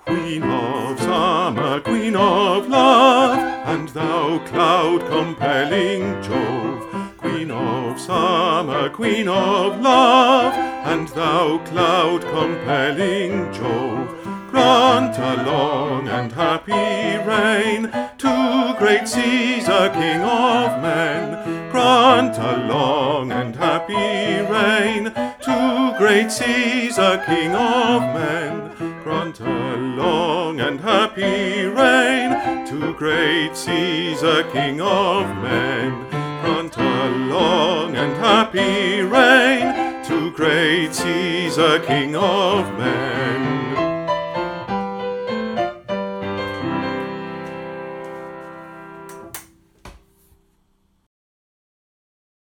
Queen of summer, Queen of love, and thou cloud compelling Jove. Queen of summer, Queen of love, and thou cloud compelling Jove. Grant a long and happy reign to great Caesar, King of men. Grant a long and happy reign to great Caesar, King of men. Grant a long and happy reign to great Caesar, King of men. Grant a long and happy reign to great Caesar, King of men.